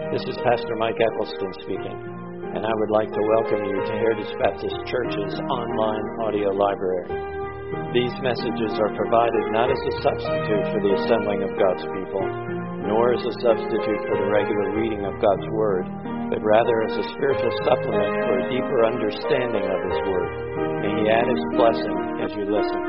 This is Pastor Mike Eccleston speaking, and I would like to welcome you to Heritage Baptist Church's online audio library. These messages are provided not as a substitute for the assembling of God's people, nor as a substitute for the regular reading of God's Word, but rather as a spiritual supplement for a deeper understanding of His Word. May He add His blessing as you listen.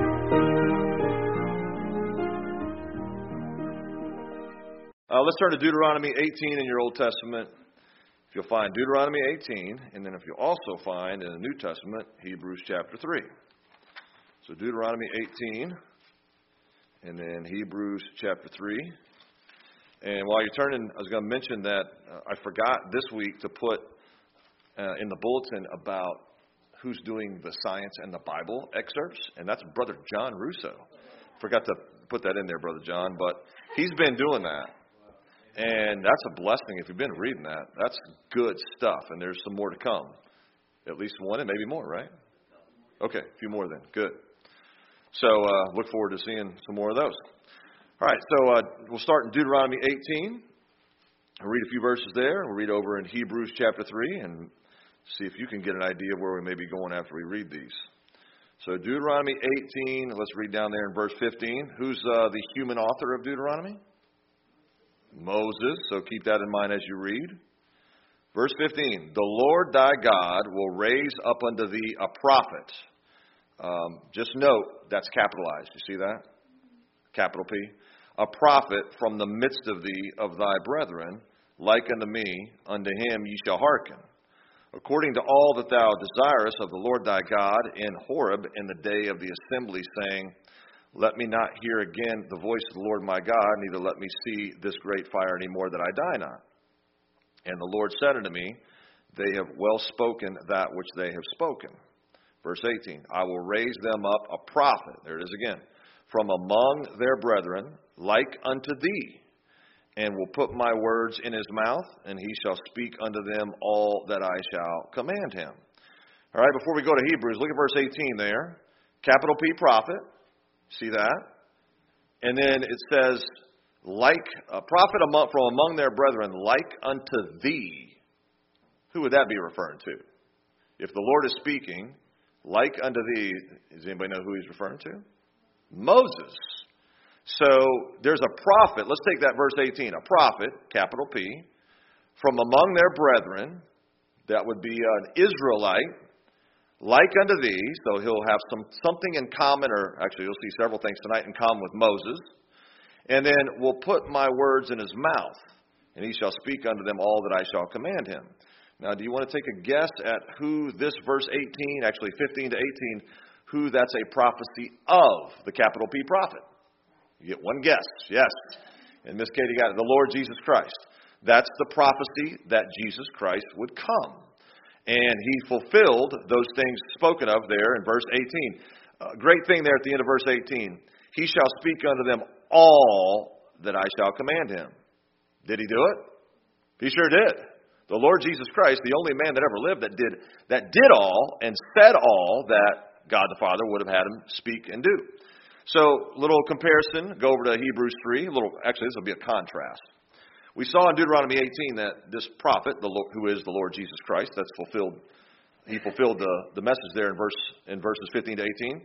Let's turn to Deuteronomy 18 in your Old Testament. If you'll find Deuteronomy 18, and then if you'll also find in the New Testament, Hebrews chapter 3. So Deuteronomy 18, and then Hebrews chapter 3. And while you're turning, I was going to mention that I forgot this week to put in the bulletin about who's doing the Science and the Bible excerpts, and that's Brother John Russo. Forgot to put that in there, Brother John, but he's been doing that. And that's a blessing if you've been reading that. That's good stuff, and there's some more to come. At least one and maybe more, right? Okay, a few more then. Good. So look forward to seeing some more of those. All right, so we'll start in Deuteronomy 18. I'll read a few verses there. We'll read over in Hebrews chapter 3 and see if you can get an idea of where we may be going after we read these. So Deuteronomy 18, let's read down there in verse 15. Who's the human author of Deuteronomy? Moses, so keep that in mind as you read. Verse 15, the Lord thy God will raise up unto thee a prophet. Just note, that's capitalized. You see that? Capital P. A prophet from the midst of thee of thy brethren, like unto me, unto him ye shall hearken. According to all that thou desirest of the Lord thy God in Horeb in the day of the assembly, saying, let me not hear again the voice of the Lord my God, neither let me see this great fire any more, that I die not. And the Lord said unto me, they have well spoken that which they have spoken. Verse 18, I will raise them up a prophet, there it is again, from among their brethren, like unto thee, and will put my words in his mouth, and he shall speak unto them all that I shall command him. All right, before we go to Hebrews, look at verse 18 there. Capital P, prophet. See that? And then it says, like a prophet from among their brethren, like unto thee. Who would that be referring to? If the Lord is speaking, like unto thee, does anybody know who he's referring to? Moses. So there's a prophet. Let's take that verse 18. A prophet, capital P, from among their brethren, that would be an Israelite, like unto thee, so he'll have something in common, or actually you'll see several things tonight in common with Moses. And then will put my words in his mouth, and he shall speak unto them all that I shall command him. Now, do you want to take a guess at who this verse 18, actually 15 to 18, who that's a prophecy of, the capital P prophet? You get one guess, yes. In this case, you got it, the Lord Jesus Christ. That's the prophecy that Jesus Christ would come. And he fulfilled those things spoken of there in verse 18. Great thing there at the end of verse 18. He shall speak unto them all that I shall command him. Did he do it? He sure did. The Lord Jesus Christ, the only man that ever lived that did all and said all that God the Father would have had him speak and do. So, little comparison. Go over to Hebrews 3. Actually, this will be a contrast. We saw in Deuteronomy 18 that this prophet, who is the Lord Jesus Christ, that's fulfilled. He fulfilled the message there in verses 15 to 18.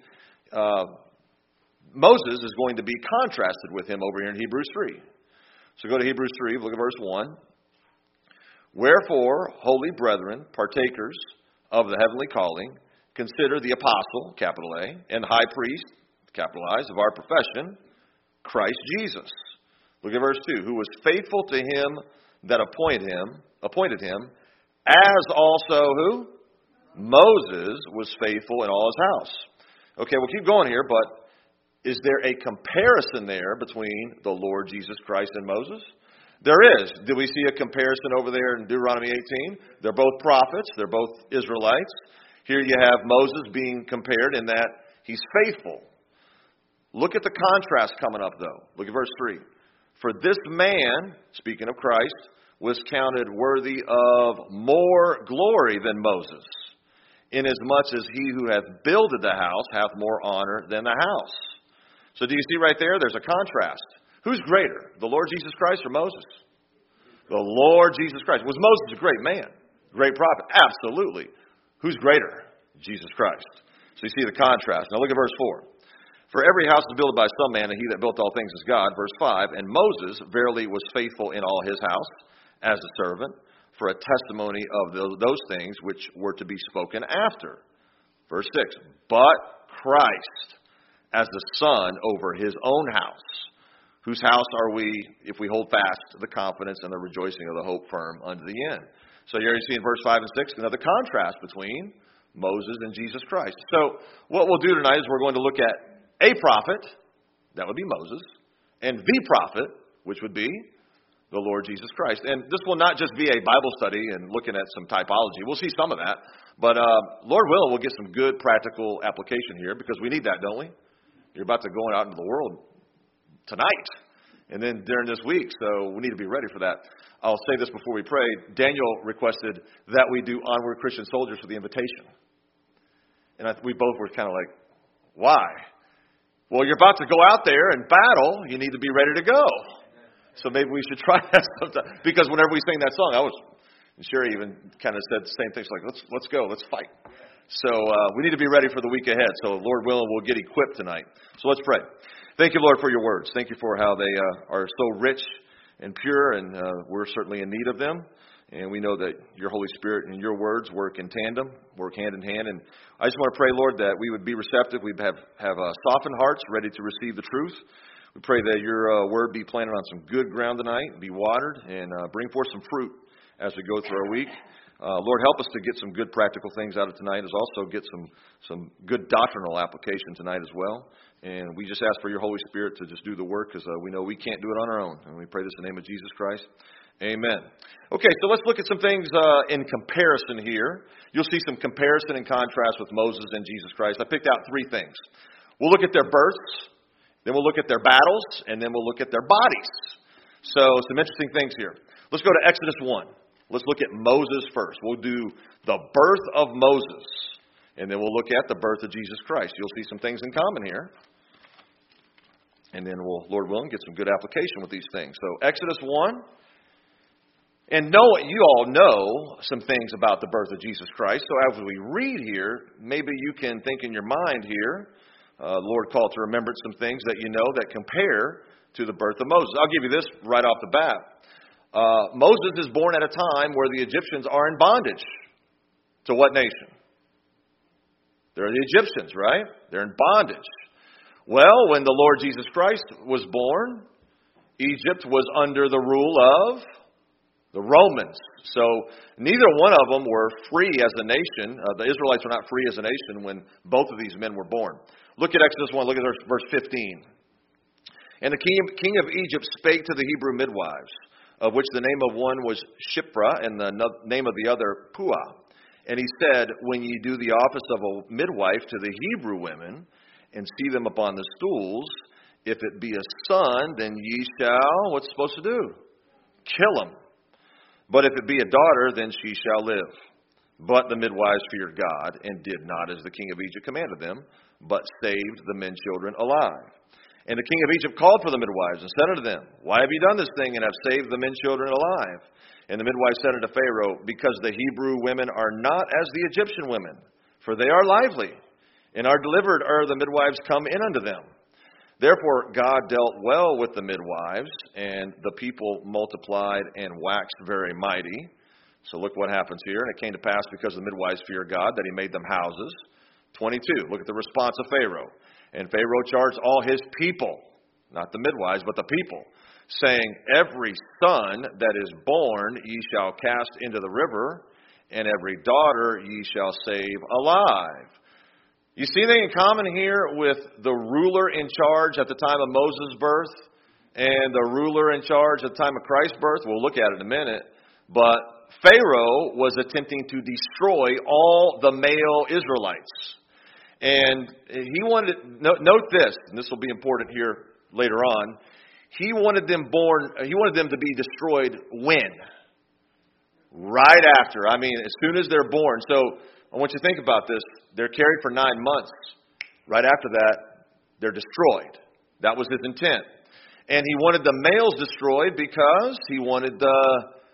Moses is going to be contrasted with him over here in Hebrews 3. So go to Hebrews 3, look at verse 1. Wherefore, holy brethren, partakers of the heavenly calling, consider the apostle, capital A, and high priest, capitalized, of our profession, Christ Jesus. Look at verse 2. Who was faithful to him that appointed him, as also who? Moses was faithful in all his house. Okay, we'll keep going here, but is there a comparison there between the Lord Jesus Christ and Moses? There is. Do we see a comparison over there in Deuteronomy 18? They're both prophets. They're both Israelites. Here you have Moses being compared in that he's faithful. Look at the contrast coming up, though. Look at verse 3. For this man, speaking of Christ, was counted worthy of more glory than Moses, inasmuch as he who hath builded the house hath more honor than the house. So do you see right there? There's a contrast. Who's greater, the Lord Jesus Christ or Moses? The Lord Jesus Christ. Was Moses a great man? Great prophet? Absolutely. Who's greater? Jesus Christ. So you see the contrast. Now look at verse 4. For every house is built by some man, and he that built all things is God. Verse 5. And Moses verily was faithful in all his house as a servant for a testimony of those things which were to be spoken after. Verse 6. But Christ as the son over his own house. Whose house are we, if we hold fast the confidence and the rejoicing of the hope firm unto the end? So here you see in verse 5 and 6 another contrast between Moses and Jesus Christ. So what we'll do tonight is we're going to look at a prophet, that would be Moses, and the prophet, which would be the Lord Jesus Christ. And this will not just be a Bible study and looking at some typology. We'll see some of that. But Lord willing, we'll get some good practical application here because we need that, don't we? You're about to go out into the world tonight and then during this week, so we need to be ready for that. I'll say this before we pray. Daniel requested that we do Onward Christian Soldiers for the invitation. And we both were kind of like, why? Well, you're about to go out there and battle. You need to be ready to go. So maybe we should try that sometime. Because whenever we sing that song, Sherry even kind of said the same things like, let's go, let's fight. So we need to be ready for the week ahead. So Lord willing, we'll get equipped tonight. So let's pray. Thank you, Lord, for your words. Thank you for how they are so rich and pure, and we're certainly in need of them. And we know that your Holy Spirit and your words work in tandem, work hand in hand. And I just want to pray, Lord, that we would be receptive. We'd have softened hearts ready to receive the truth. We pray that your word be planted on some good ground tonight, be watered, and bring forth some fruit as we go through our week. Lord, help us to get some good practical things out of tonight, as also get some good doctrinal application tonight as well. And we just ask for your Holy Spirit to just do the work, because we know we can't do it on our own. And we pray this in the name of Jesus Christ. Amen. Okay, so let's look at some things in comparison here. You'll see some comparison and contrast with Moses and Jesus Christ. I picked out three things. We'll look at their births, then we'll look at their battles, and then we'll look at their bodies. So some interesting things here. Let's go to Exodus 1. Let's look at Moses first. We'll do the birth of Moses, and then we'll look at the birth of Jesus Christ. You'll see some things in common here. And then we'll, Lord willing, get some good application with these things. So Exodus 1. And you all know some things about the birth of Jesus Christ. So as we read here, maybe you can think in your mind here, the Lord called to remembrance some things that you know that compare to the birth of Moses. I'll give you this right off the bat. Moses is born at a time where the Egyptians are in bondage. To what nation? They're the Egyptians, right? They're in bondage. Well, when the Lord Jesus Christ was born, Egypt was under the rule of the Romans. So neither one of them were free as a nation. The Israelites were not free as a nation when both of these men were born. Look at Exodus 1. Look at verse 15. And the king of Egypt spake to the Hebrew midwives, of which the name of one was Shiphrah, and the name of the other Puah. And he said, when ye do the office of a midwife to the Hebrew women, and see them upon the stools, if it be a son, then ye shall, what's supposed to do? Kill him. But if it be a daughter, then she shall live. But the midwives feared God, and did not as the king of Egypt commanded them, but saved the men children alive. And the king of Egypt called for the midwives, and said unto them, Why have ye done this thing, and have saved the men children alive? And the midwives said unto Pharaoh, Because the Hebrew women are not as the Egyptian women, for they are lively, and are delivered ere the midwives come in unto them. Therefore God dealt well with the midwives, and the people multiplied and waxed very mighty. So look what happens here. And it came to pass, because the midwives feared God, that he made them houses. 22, look at the response of Pharaoh. And Pharaoh charged all his people, not the midwives, but the people, saying, Every son that is born ye shall cast into the river, and every daughter ye shall save alive. You see anything in common here with the ruler in charge at the time of Moses' birth and the ruler in charge at the time of Christ's birth? We'll look at it in a minute. But Pharaoh was attempting to destroy all the male Israelites. And he wanted, note this, and this will be important here later on. He wanted them to be destroyed when? Right after. I mean, as soon as they're born. So I want you to think about this. They're carried for 9 months. Right after that, they're destroyed. That was his intent. And he wanted the males destroyed because he wanted the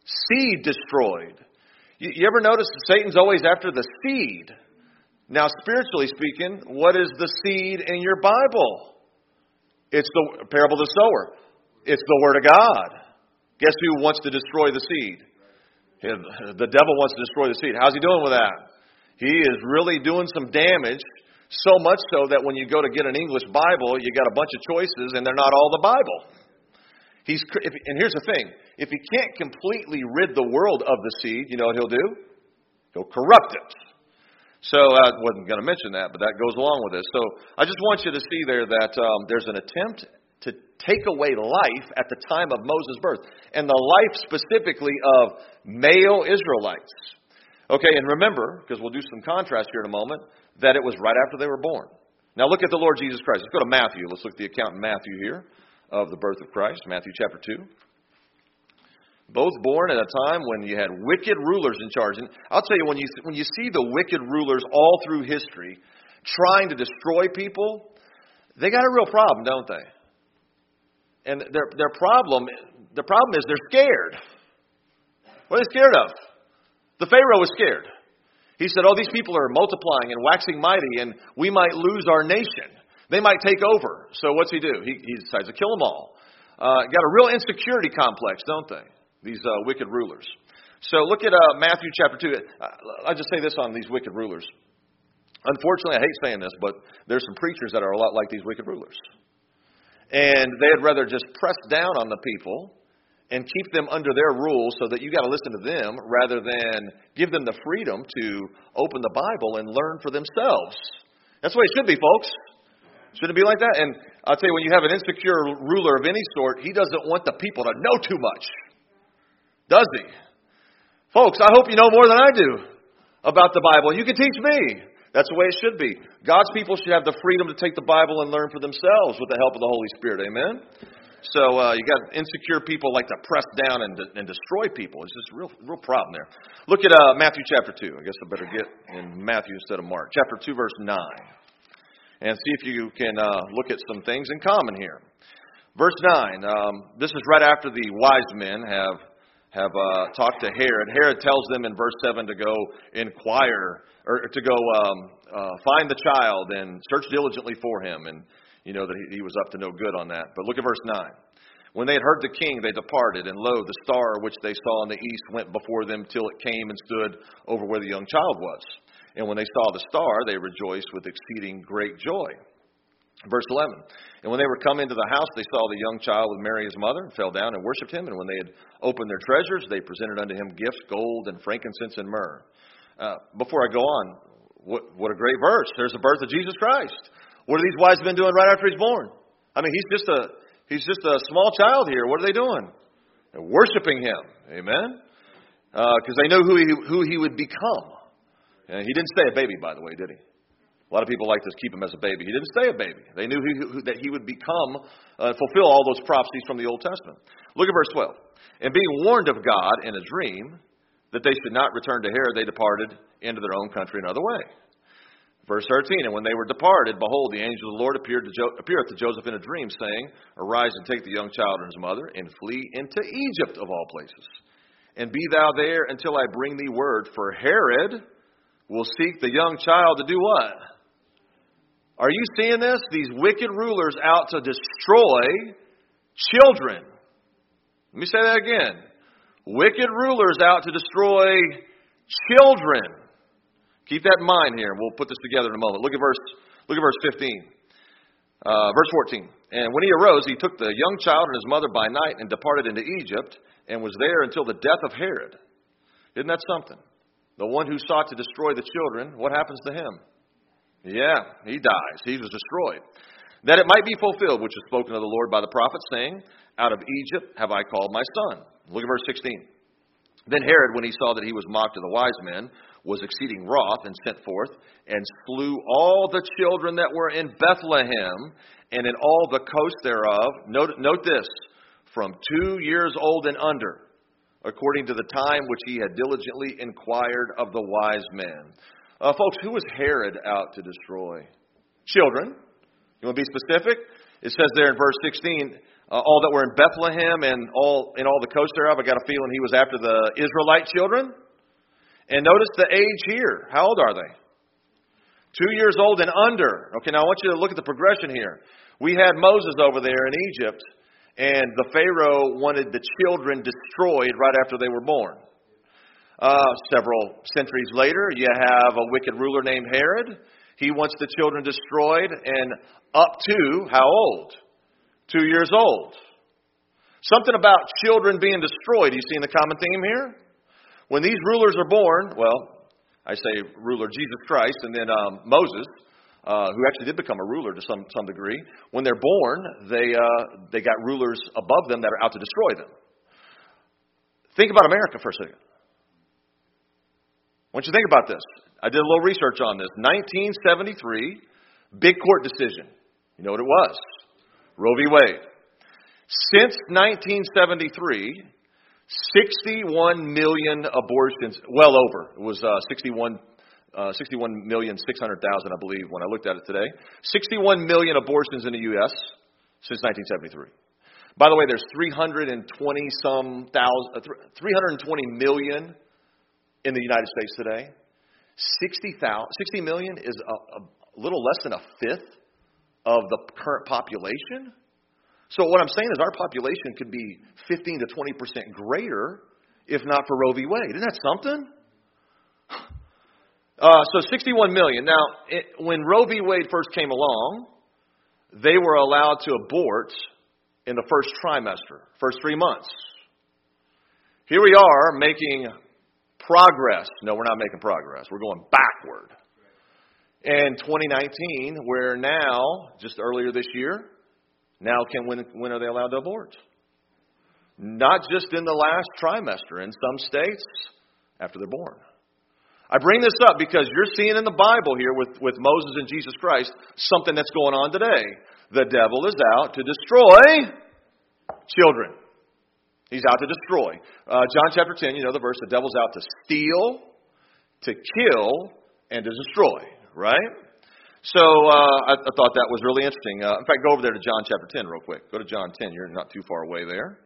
Seed destroyed. You ever notice Satan's always after the seed? Now, spiritually speaking, what is the seed in your Bible? It's the parable of the sower. It's the Word of God. Guess who wants to destroy the seed? The devil wants to destroy the seed. How's he doing with that? He is really doing some damage, so much so that when you go to get an English Bible, you got a bunch of choices, and they're not all the Bible. And here's the thing. If he can't completely rid the world of the seed, you know what he'll do? He'll corrupt it. So I wasn't going to mention that, but that goes along with this. So I just want you to see there that there's an attempt to take away life at the time of Moses' birth, and the life specifically of male Israelites. Okay, and remember, because we'll do some contrast here in a moment, that it was right after they were born. Now look at the Lord Jesus Christ. Let's go to Matthew. Let's look at the account in Matthew here of the birth of Christ, Matthew chapter 2. Both born at a time when you had wicked rulers in charge. And I'll tell you, when you see the wicked rulers all through history trying to destroy people, they got a real problem, don't they? And their problem is they're scared. What are they scared of? The Pharaoh was scared. He said, these people are multiplying and waxing mighty, and we might lose our nation. They might take over. So what's he do? He decides to kill them all. Got a real insecurity complex, don't they? These wicked rulers. So look at Matthew chapter 2. I'll just say this on these wicked rulers. Unfortunately, I hate saying this, but there's some preachers that are a lot like these wicked rulers. And they'd rather just press down on the people and keep them under their rule so that you got to listen to them rather than give them the freedom to open the Bible and learn for themselves. That's the way it should be, folks. Shouldn't it be like that? And I'll tell you, when you have an insecure ruler of any sort, he doesn't want the people to know too much. Does he? Folks, I hope you know more than I do about the Bible. You can teach me. That's the way it should be. God's people should have the freedom to take the Bible and learn for themselves with the help of the Holy Spirit. Amen? So you got insecure people like to press down and destroy people. It's just a real problem there. Look at Matthew chapter 2. I guess I better get in Matthew instead of Mark. Chapter 2, verse 9. And see if you can look at some things in common here. Verse 9. This is right after the wise men have talked to Herod. Herod tells them in verse 7 to go inquire, or to go find the child and search diligently for him. And you know that he was up to no good on that. But look at verse 9. When they had heard the king, they departed, and lo, the star which they saw in the east went before them till it came and stood over where the young child was. And when they saw the star, they rejoiced with exceeding great joy. Verse 11. And when they were come into the house, they saw the young child with Mary his mother, and fell down and worshipped him. And when they had opened their treasures, they presented unto him gifts, gold and frankincense and myrrh. Before I go on, what a great verse. There's the birth of Jesus Christ. What are these wise men doing right after he's born? I mean, he's just a small child here. What are they doing? They're worshiping him. Amen? Because they know who he would become. And he didn't stay a baby, by the way, did he? A lot of people like to keep him as a baby. He didn't stay a baby. They knew that he would become, fulfill all those prophecies from the Old Testament. Look at verse 12. And being warned of God in a dream that they should not return to Herod, they departed into their own country another way. Verse 13. And when they were departed, behold, the angel of the Lord appeareth to Joseph in a dream, saying, Arise and take the young child and his mother, and flee into Egypt of all places. And be thou there until I bring thee word, for Herod will seek the young child to do what? Are you seeing this? These wicked rulers out to destroy children. Let me say that again. Wicked rulers out to destroy children. Keep that in mind here, and we'll put this together in a moment. Look at verse 15. Verse 14. And when he arose, he took the young child and his mother by night and departed into Egypt, and was there until the death of Herod. Isn't that something? The one who sought to destroy the children, what happens to him? Yeah, he dies. He was destroyed. That it might be fulfilled, which was spoken of the Lord by the prophet, saying, Out of Egypt have I called my son. Look at verse 16. Then Herod, when he saw that he was mocked of the wise men, was exceeding wroth, and sent forth, and slew all the children that were in Bethlehem, and in all the coast thereof. Note this, from 2 years old and under, according to the time which he had diligently inquired of the wise men. Folks, who was Herod out to destroy? Children. You want to be specific? It says there in verse 16, all that were in Bethlehem and all the coast thereof. I got a feeling he was after the Israelite children. And notice the age here. How old are they? 2 years old and under. Okay, now I want you to look at the progression here. We had Moses over there in Egypt, and the Pharaoh wanted the children destroyed right after they were born. Several centuries later, you have a wicked ruler named Herod. He wants the children destroyed, and up to, how old? 2 years old. Something about children being destroyed. You see the common theme here? When these rulers are born, well, I say ruler Jesus Christ, and then Moses, who actually did become a ruler to some degree. When they're born, they got rulers above them that are out to destroy them. Think about America for a second. I want you to think about this. I did a little research on this. 1973, big court decision. You know what it was? Roe v. Wade. Since 1973, 61 million abortions, well over. It was 61,600,000, I believe, when I looked at it today. 61 million abortions in the U.S. since 1973. By the way, there's 320 million in the United States today. 60 million is a little less than a fifth of the current population. So what I'm saying is our population could be 15 to 20% greater if not for Roe v. Wade. Isn't that something? So 61 million. Now, when Roe v. Wade first came along, they were allowed to abort in the first trimester, first 3 months. Here we are making progress. No, we're not making progress. We're going backward. In 2019, where now, just earlier this year, now when are they allowed to abort? Not just in the last trimester. In some states, after they're born. I bring this up because you're seeing in the Bible here with Moses and Jesus Christ something that's going on today. The devil is out to destroy children. He's out to destroy. John chapter 10, you know the verse, the devil's out to steal, to kill, and to destroy. Right? So I thought that was really interesting. In fact, go over there to John chapter 10 real quick. Go to John 10. You're not too far away there.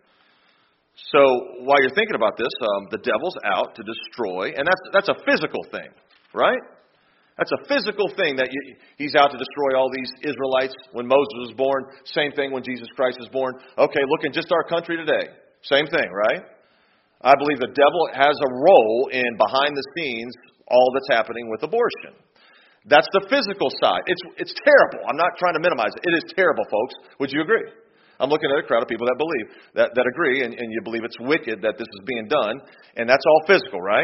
So while you're thinking about this, the devil's out to destroy, and that's a physical thing, right? That's a physical thing that he's out to destroy all these Israelites when Moses was born. Same thing when Jesus Christ was born. Okay, look in just our country today. Same thing, right? I believe the devil has a role in behind the scenes all that's happening with abortion. That's the physical side. It's terrible. I'm not trying to minimize it. It is terrible, folks. Would you agree? I'm looking at a crowd of people that believe, that agree, and you believe it's wicked that this is being done, and that's all physical, right?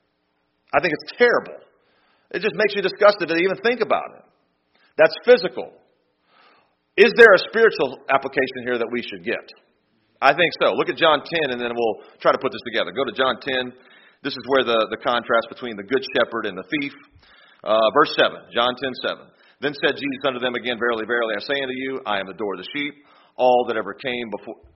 I think it's terrible. It just makes you disgusted to even think about it. That's physical. Is there a spiritual application here that we should get? I think so. Look at John 10, and then we'll try to put this together. Go to John 10. This is where the contrast between the good shepherd and the thief. Verse 7, John 10:7. Then said Jesus unto them again, Verily, verily, I say unto you, I am the door of the sheep. All that ever came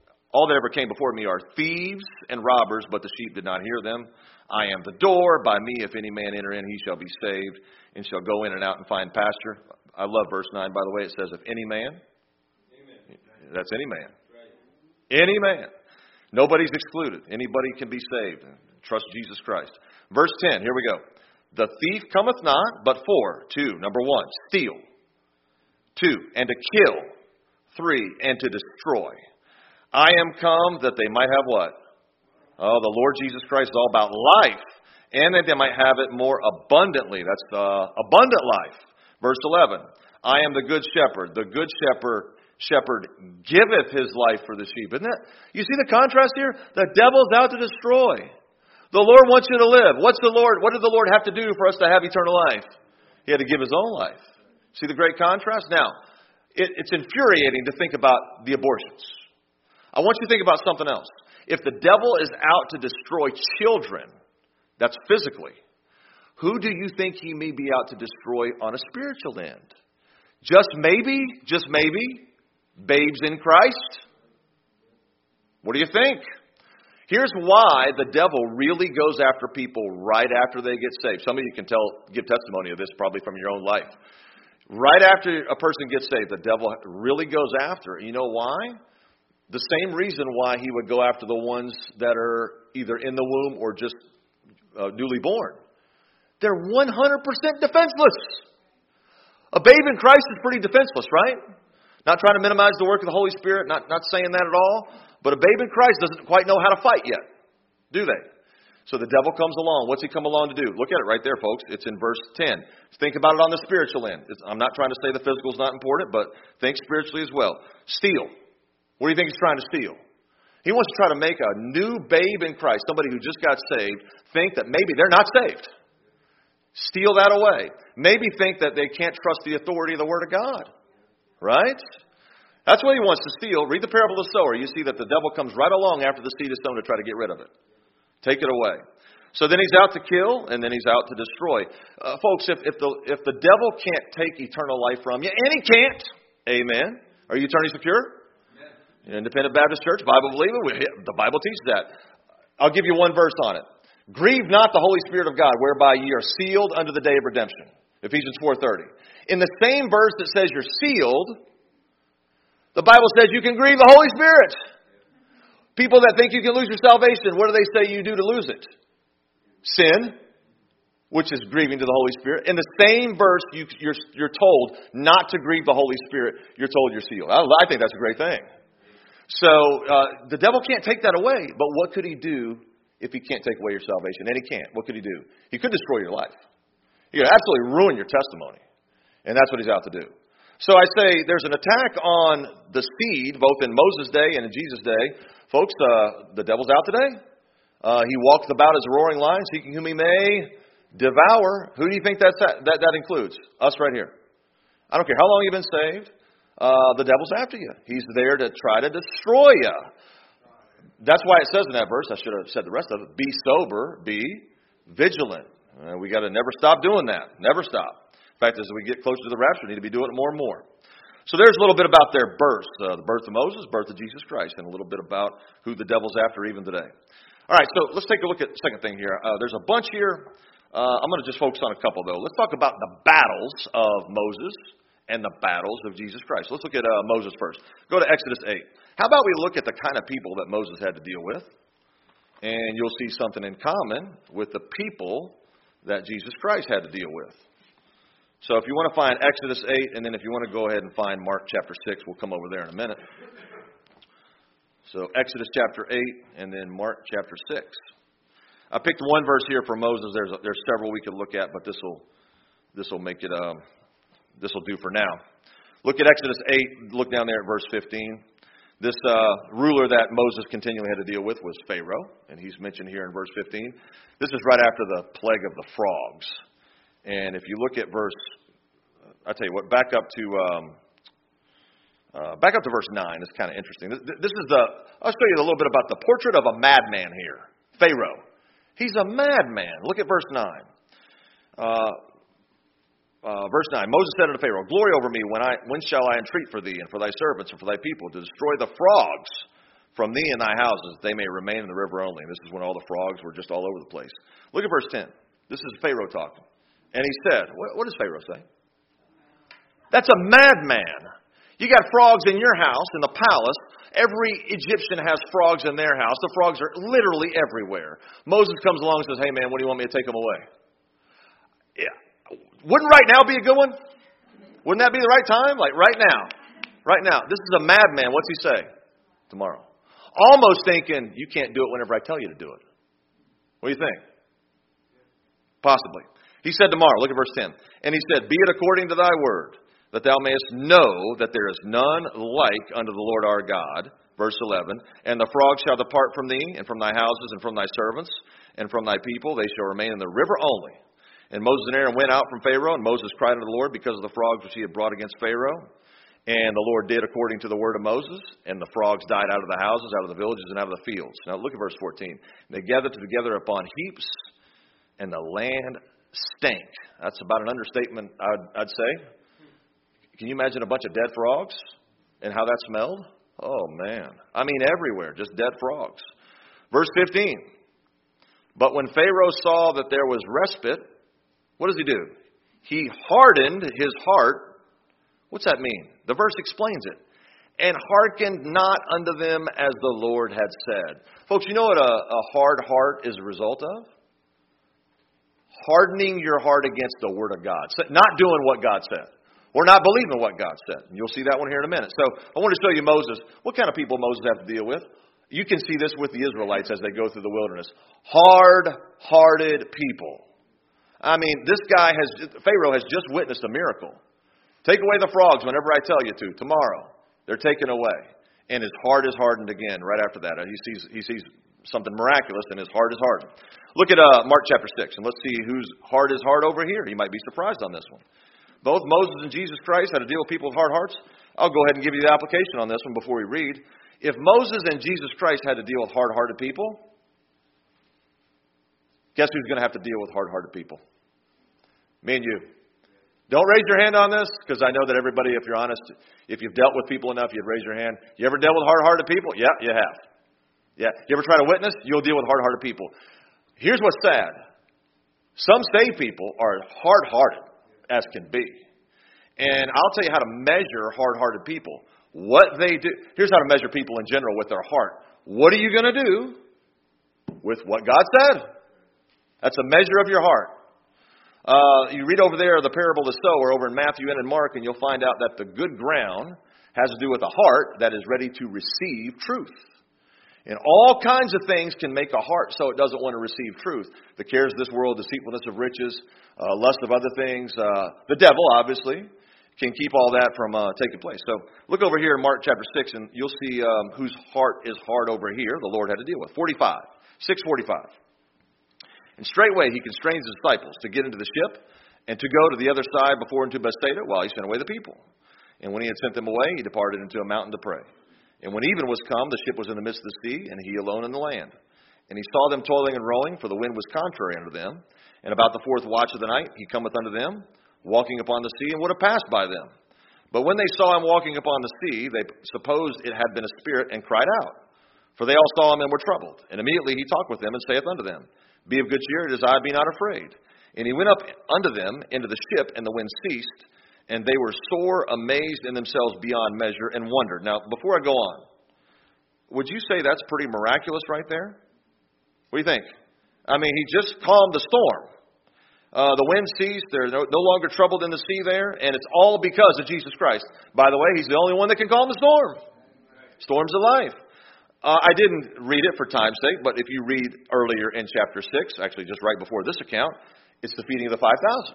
before me are thieves and robbers, but the sheep did not hear them. I am the door. By me, if any man enter in, he shall be saved, and shall go in and out and find pasture. I love verse 9, by the way. It says, if any man. Amen. That's any man. Right. Any man. Nobody's excluded. Anybody can be saved. Trust Jesus Christ. Verse 10, here we go. The thief cometh not, but for, 2, number 1, steal. 2, and to kill. 3, and to destroy. I am come that they might have what? Oh, the Lord Jesus Christ is all about life, and that they might have it more abundantly. That's the abundant life. Verse 11, I am the good shepherd. The good shepherd giveth his life for the sheep. Isn't that? You see the contrast here? The devil's out to destroy. The Lord wants you to live. What did the Lord have to do for us to have eternal life? He had to give his own life. See the great contrast? Now, it's infuriating to think about the abortions. I want you to think about something else. If the devil is out to destroy children, that's physically, who do you think he may be out to destroy on a spiritual end? Just maybe, babes in Christ? What do you think? Here's why the devil really goes after people right after they get saved. Some of you can give testimony of this probably from your own life. Right after a person gets saved, the devil really goes after. You know why? the same reason why he would go after the ones that are either in the womb or just newly born. They're 100% defenseless. A babe in Christ is pretty defenseless, right? Not trying to minimize the work of the Holy Spirit, not saying that at all. But a babe in Christ doesn't quite know how to fight yet, do they? So the devil comes along. What's he come along to do? Look at it right there, folks. It's in verse 10. Think about it on the spiritual end. I'm not trying to say the physical is not important, but think spiritually as well. Steal. What do you think he's trying to steal? He wants to try to make a new babe in Christ, somebody who just got saved, think that maybe they're not saved. Steal that away. Maybe think that they can't trust the authority of the Word of God. Right? That's what he wants to steal. Read the parable of the sower. You see that the devil comes right along after the seed is sown to try to get rid of it. Take it away. So then he's out to kill, and then he's out to destroy. Folks, if the devil can't take eternal life from you, and he can't, amen. Are you eternally secure? Amen. Independent Baptist Church, Bible believer, the Bible teaches that. I'll give you one verse on it. Grieve not the Holy Spirit of God, whereby ye are sealed unto the day of redemption. Ephesians 4:30. In the same verse that says you're sealed, the Bible says you can grieve the Holy Spirit. People that think you can lose your salvation, what do they say you do to lose it? Sin, which is grieving to the Holy Spirit. In the same verse, you're told not to grieve the Holy Spirit. You're told you're sealed. I think that's a great thing. So the devil can't take that away. But what could he do if he can't take away your salvation? And he can't. What could he do? He could destroy your life. He could absolutely ruin your testimony. And that's what he's out to do. So I say there's an attack on the seed, both in Moses' day and in Jesus' day. Folks, the devil's out today. He walks about as a roaring lion, seeking whom he may devour. Who do you think that includes? Us right here. I don't care how long you've been saved. The devil's after you. He's there to try to destroy you. That's why it says in that verse, I should have said the rest of it, be sober, be vigilant. We got to never stop doing that. Never stop. In fact, as we get closer to the rapture, we need to be doing it more and more. So there's a little bit about their birth, the birth of Moses, birth of Jesus Christ, and a little bit about who the devil's after even today. All right, so let's take a look at the second thing here. There's a bunch here. I'm going to just focus on a couple, though. Let's talk about the battles of Moses and the battles of Jesus Christ. Let's look at Moses first. Go to Exodus 8. How about we look at the kind of people that Moses had to deal with, and you'll see something in common with the people that Jesus Christ had to deal with. So if you want to find Exodus 8, and then if you want to go ahead and find Mark chapter 6, we'll come over there in a minute. So Exodus chapter 8, and then Mark chapter 6. I picked one verse here for Moses. There's several we could look at, but this will make it. This will do for now. Look at Exodus 8. Look down there at verse 15. This ruler that Moses continually had to deal with was Pharaoh, and he's mentioned here in verse 15. This is right after the plague of the frogs. And if you look at I tell you what, back up to verse 9. It's kind of interesting. I'll show you a little bit about the portrait of a madman here. Pharaoh. He's a madman. Look at verse 9. Verse 9. Moses said unto Pharaoh, glory over me, when shall I entreat for thee and for thy servants and for thy people to destroy the frogs from thee and thy houses, they may remain in the river only. And this is when all the frogs were just all over the place. Look at verse 10. This is Pharaoh talking. And he said, what does Pharaoh say? That's a madman. You got frogs in your house, in the palace. Every Egyptian has frogs in their house. The frogs are literally everywhere. Moses comes along and says, hey man, what do you want me to take them away? Yeah. Wouldn't right now be a good one? Wouldn't that be the right time? Like right now. Right now. This is a madman. What's he say? Tomorrow. Almost thinking, you can't do it whenever I tell you to do it. What do you think? Possibly. He said tomorrow, look at verse 10. And he said, be it according to thy word, that thou mayest know that there is none like unto the Lord our God. Verse 11. And the frogs shall depart from thee, and from thy houses, and from thy servants, and from thy people. They shall remain in the river only. And Moses and Aaron went out from Pharaoh, and Moses cried unto the Lord because of the frogs which he had brought against Pharaoh. And the Lord did according to the word of Moses, and the frogs died out of the houses, out of the villages, and out of the fields. Now look at verse 14. And they gathered together upon heaps, and the land stank. That's about an understatement, I'd say. Can you imagine a bunch of dead frogs and how that smelled? Oh, man. I mean, everywhere, just dead frogs. Verse 15. But when Pharaoh saw that there was respite, what does he do? He hardened his heart. What's that mean? The verse explains it. and hearkened not unto them as the Lord had said. Folks, you know what a hard heart is a result of? Hardening your heart against the Word of God. Not doing what God said. Or not believing what God said. And you'll see that one here in a minute. So I want to show you Moses. What kind of people Moses had to deal with? You can see this with the Israelites as they go through the wilderness. Hard-hearted people. I mean, Pharaoh has just witnessed a miracle. Take away the frogs whenever I tell you to. Tomorrow. They're taken away. And his heart is hardened again right after that. He sees something miraculous and his heart is hardened. Look at Mark chapter 6 and let's see whose heart is hard over here. You might be surprised on this one. Both Moses and Jesus Christ had to deal with people with hard hearts. I'll go ahead and give you the application on this one before we read. If Moses and Jesus Christ had to deal with hard-hearted people, guess who's going to have to deal with hard-hearted people? Me and you. Don't raise your hand on this, because I know that everybody, if you're honest, if you've dealt with people enough, you'd raise your hand. You ever dealt with hard-hearted people? Yeah, you have. Yeah. You ever try to witness? You'll deal with hard-hearted people. Here's what's sad. Some saved people are hard-hearted as can be. And I'll tell you how to measure hard-hearted people. What they do. Here's how to measure people in general with their heart. What are you going to do with what God said? That's a measure of your heart. You read over there the parable of the sower over in Matthew and in Mark, and you'll find out that the good ground has to do with a heart that is ready to receive truth. And all kinds of things can make a heart so it doesn't want to receive truth. The cares of this world, deceitfulness of riches, lust of other things. The devil, obviously, can keep all that from taking place. So look over here in Mark chapter 6, and you'll see whose heart is hard over here the Lord had to deal with. 6:45. And straightway he constrains his disciples to get into the ship and to go to the other side before into Bethsaida while he sent away the people. And when he had sent them away, he departed into a mountain to pray. And when even was come, the ship was in the midst of the sea, and he alone in the land. And he saw them toiling and rowing, for the wind was contrary unto them. And about the fourth watch of the night, he cometh unto them, walking upon the sea, and would have passed by them. But when they saw him walking upon the sea, they supposed it had been a spirit, and cried out. For they all saw him and were troubled. And immediately he talked with them, and saith unto them, Be of good cheer, it is I, be not afraid. And he went up unto them into the ship, and the wind ceased, and they were sore amazed in themselves beyond measure, and wondered. Now, before I go on, would you say that's pretty miraculous right there? What do you think? I mean, he just calmed the storm. The wind ceased. They're no longer troubled in the sea there, and it's all because of Jesus Christ. By the way, he's the only one that can calm the storm. Storms of life. I didn't read it for time's sake, but if you read earlier in chapter 6, actually just right before this account, it's the feeding of the 5,000.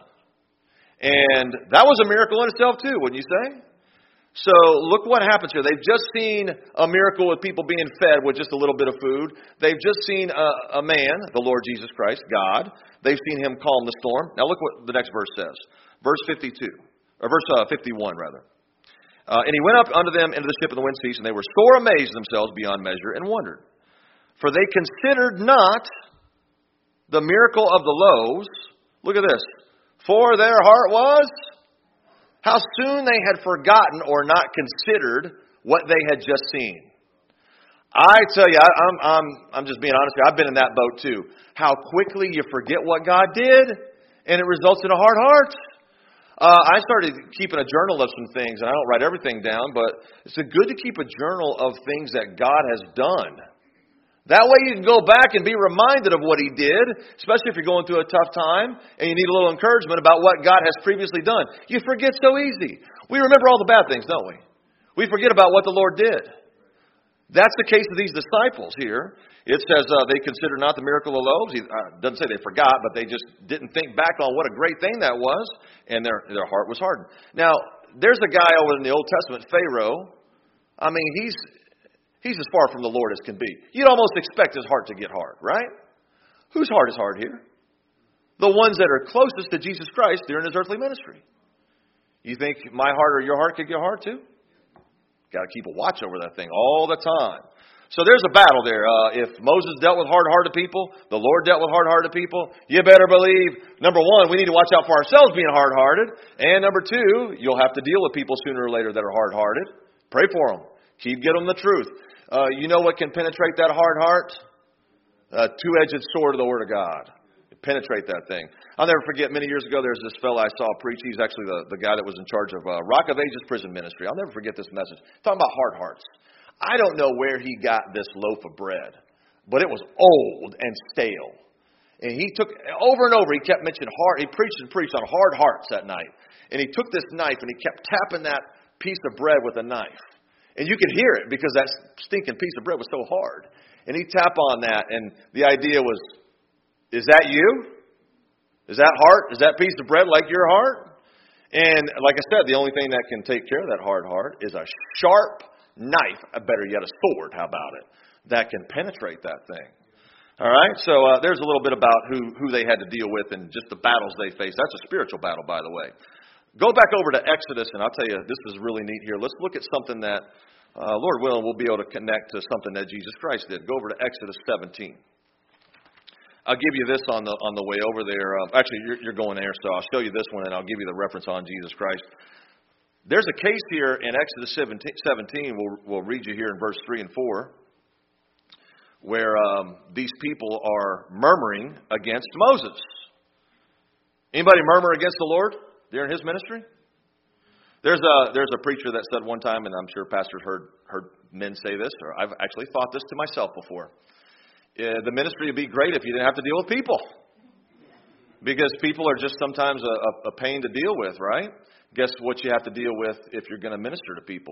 And that was a miracle in itself too, wouldn't you say? So look what happens here. They've just seen a miracle with people being fed with just a little bit of food. They've just seen a man, the Lord Jesus Christ, God. They've seen him calm the storm. Now look what the next verse says. Verse 52, or verse 51 rather. And he went up unto them into the ship, and the wind ceased, and they were sore amazed themselves beyond measure, and wondered. For they considered not the miracle of the loaves. Look at this. For their heart was, how soon they had forgotten or not considered what they had just seen. I tell you, I'm just being honest here. I've been in that boat too. How quickly you forget what God did, and it results in a hard heart. I started keeping a journal of some things, and I don't write everything down, but it's good to keep a journal of things that God has done. That way you can go back and be reminded of what He did, especially if you're going through a tough time and you need a little encouragement about what God has previously done. You forget so easy. We remember all the bad things, don't we? We forget about what the Lord did. That's the case of these disciples here. It says they considered not the miracle of loaves. It doesn't say they forgot, but they just didn't think back on what a great thing that was, and their heart was hardened. Now, there's a guy over in the Old Testament, Pharaoh. I mean, he's as far from the Lord as can be. You'd almost expect his heart to get hard, right? Whose heart is hard here? The ones that are closest to Jesus Christ during his earthly ministry. You think my heart or your heart could get hard too? Got to keep a watch over that thing all the time. So there's a battle there. If Moses dealt with hard-hearted people, the Lord dealt with hard-hearted people, you better believe, number one, we need to watch out for ourselves being hard-hearted. And number two, you'll have to deal with people sooner or later that are hard-hearted. Pray for them. Keep getting them the truth. You know what can penetrate that hard heart? A two-edged sword of the Word of God. It penetrate that thing. I'll never forget, many years ago, there's this fellow I saw preach. He's actually the guy that was in charge of Rock of Ages prison ministry. I'll never forget this message. Talking about hard hearts. I don't know where he got this loaf of bread, but it was old and stale. And he took, over and over, he kept mentioning hard. He preached and preached on hard hearts that night. And he took this knife and he kept tapping that piece of bread with a knife. And you could hear it because that stinking piece of bread was so hard. And he'd tap on that, and the idea was, is that you? Is that heart? Is that piece of bread like your heart? And like I said, the only thing that can take care of that hard heart is a sharp knife, better yet a sword, how about it, that can penetrate that thing. All right, so there's a little bit about who they had to deal with and just the battles they faced. That's a spiritual battle, by the way. Go back over to Exodus, and I'll tell you, this is really neat here. Let's look at something that, Lord willing, we'll be able to connect to something that Jesus Christ did. Go over to Exodus 17. I'll give you this on the way over there. Actually, you're going there, so I'll show you this one, and I'll give you the reference on Jesus Christ. There's a case here in Exodus 17. We'll read you here in verse 3 and 4, where these people are murmuring against Moses. Anybody murmur against the Lord during his ministry? There's a preacher that said one time, and I'm sure pastors heard men say this, or I've actually thought this to myself before. The ministry would be great if you didn't have to deal with people. Because people are just sometimes a pain to deal with, right? Guess what you have to deal with if you're going to minister to people?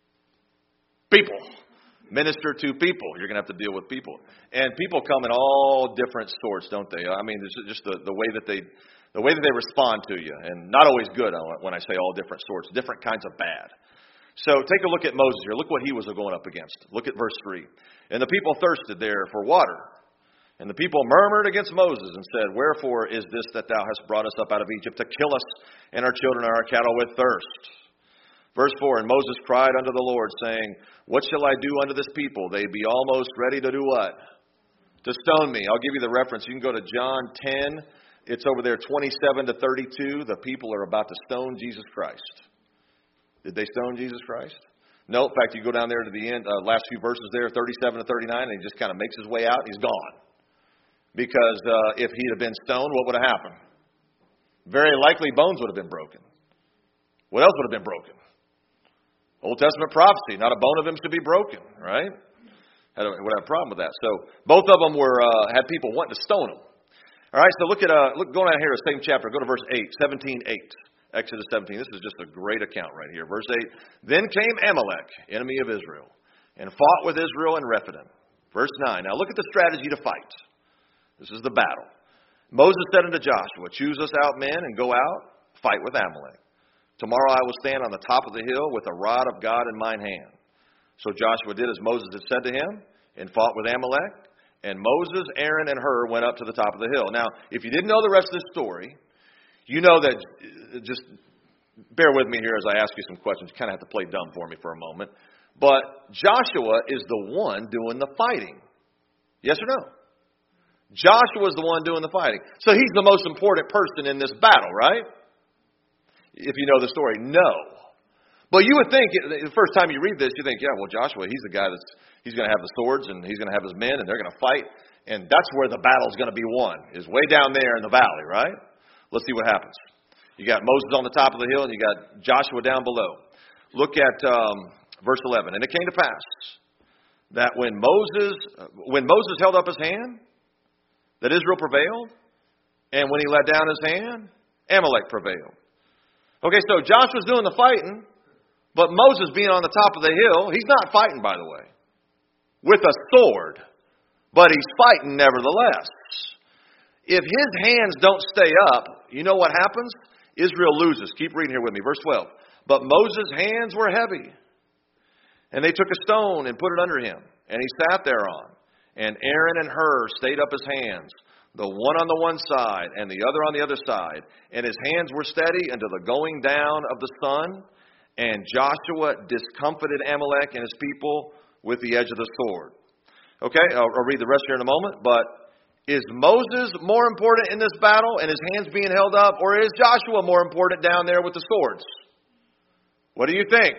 People. Minister to people. You're going to have to deal with people. And people come in all different sorts, don't they? I mean, it's just the way that they respond to you. And not always good when I say all different sorts. Different kinds of bad. So take a look at Moses here. Look what he was going up against. Look at verse 3. And the people thirsted there for water. And the people murmured against Moses and said, Wherefore is this that thou hast brought us up out of Egypt to kill us and our children and our cattle with thirst? Verse 4, And Moses cried unto the Lord, saying, What shall I do unto this people? They be almost ready to do what? To stone me. I'll give you the reference. You can go to John 10. It's over there, 27 to 32. The people are about to stone Jesus Christ. Did they stone Jesus Christ? No. In fact, you go down there to the end, last few verses there, 37 to 39, and he just kind of makes his way out, and he's gone. Because if he'd have been stoned, what would have happened? Very likely bones would have been broken. What else would have been broken? Old Testament prophecy, not a bone of him should be broken, right? I would have a problem with that. So both of them had people wanting to stone him. All right, so look going down here, the same chapter. Go to verse 8, 17:8. Exodus 17. This is just a great account right here. Verse 8. Then came Amalek, enemy of Israel, and fought with Israel in Rephidim. Verse 9. Now look at the strategy to fight. This is the battle. Moses said unto Joshua, Choose us out men and go out, fight with Amalek. Tomorrow I will stand on the top of the hill with the rod of God in mine hand. So Joshua did as Moses had said to him and fought with Amalek. And Moses, Aaron, and Hur went up to the top of the hill. Now, if you didn't know the rest of this story, you know that, just bear with me here as I ask you some questions. You kind of have to play dumb for me for a moment. But Joshua is the one doing the fighting. Yes or no? Joshua is the one doing the fighting. So he's the most important person in this battle, right? If you know the story. No. But you would think, the first time you read this, you think, yeah, well, Joshua, he's the guy he's going to have the swords, and he's going to have his men, and they're going to fight. And that's where the battle's going to be won, is way down there in the valley, right? Let's see what happens. You got Moses on the top of the hill, and you got Joshua down below. Look at verse 11. And it came to pass that when Moses held up his hand, that Israel prevailed, and when he let down his hand, Amalek prevailed. Okay, so Joshua's doing the fighting, but Moses being on the top of the hill, he's not fighting, by the way, with a sword, but he's fighting nevertheless. If his hands don't stay up, you know what happens? Israel loses. Keep reading here with me. Verse 12. But Moses' hands were heavy, and they took a stone and put it under him, and he sat thereon. And Aaron and Hur stayed up his hands, the one on the one side and the other on the other side. And his hands were steady until the going down of the sun. And Joshua discomfited Amalek and his people with the edge of the sword. Okay, I'll read the rest here in a moment. But is Moses more important in this battle and his hands being held up? Or is Joshua more important down there with the swords? What do you think?